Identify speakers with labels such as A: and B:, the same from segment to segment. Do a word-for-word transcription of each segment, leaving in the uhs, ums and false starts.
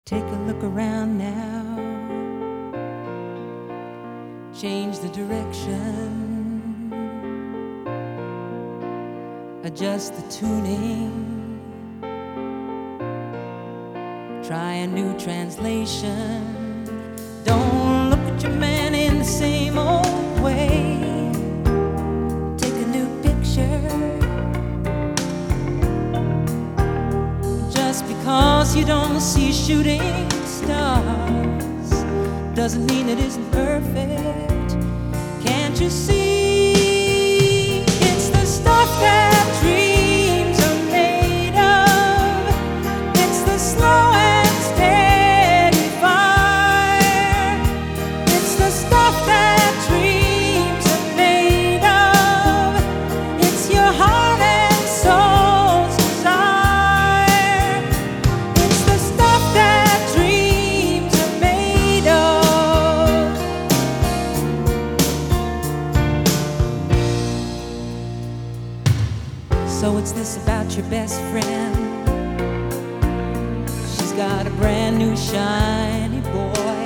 A: Take a look around now. Change the direction. Adjust the tuning. Try a new translation. Don't look at your man in the same old way. Take a new picture. Just because you don't see shooting stars doesn't mean it isn't perfect. Can't you see? It's the stuff that dreams are made of. It's the slow and steady fire. It's the stuff that dreams are made of. It's your heart and soul's desire. It's the stuff that dreams are made of. So what's this about your best friend? She's got a brand new shiny boy,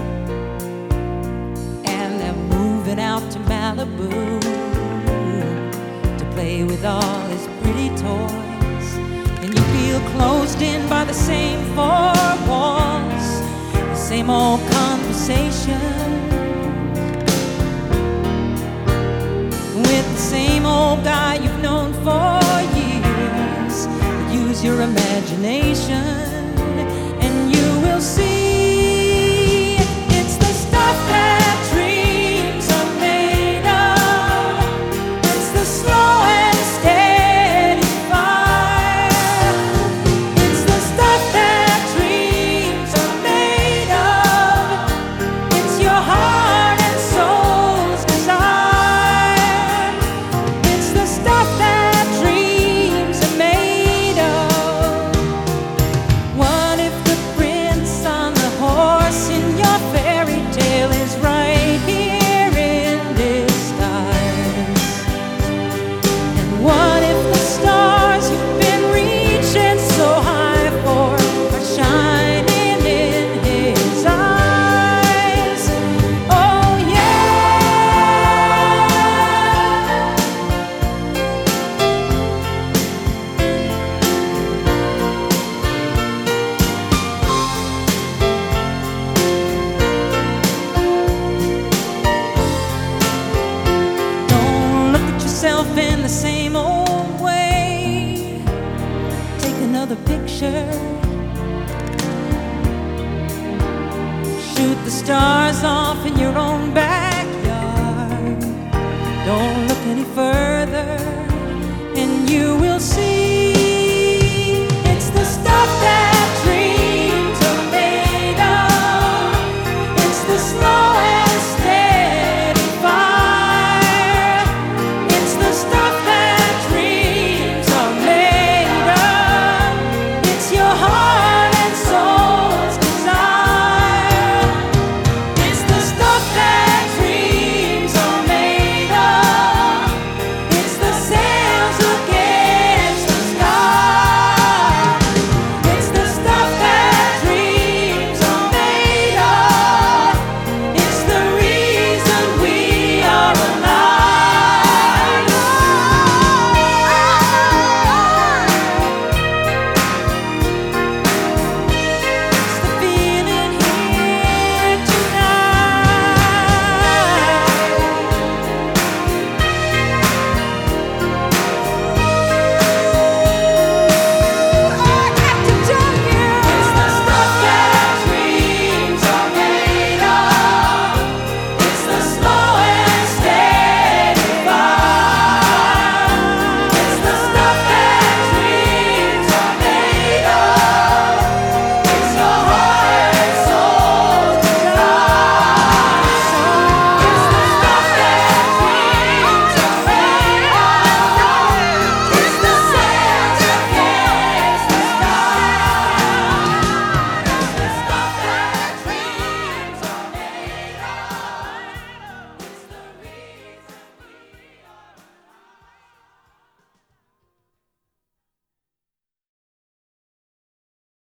A: and they're moving out to Malibu to play with all his pretty toys. And you feel closed in by the same four walls, the same old conversation, with the same old guy you've known for years. Use your imagination and you will see it's the stuff that dreams are made of. It's the slow and steady fire. It's the stuff that dreams are made of. It's your heart and soul's desire. It's the stuff that dreams are made of. What if the prince on the horse in your fairy tale is right here in disguise? And what if the stars you've been reaching so high for are shining in his eyes? Oh yeah. Don't look at yourself in the same old way. Take another picture. Shoot the stars off in your own backyard. Don't look any further.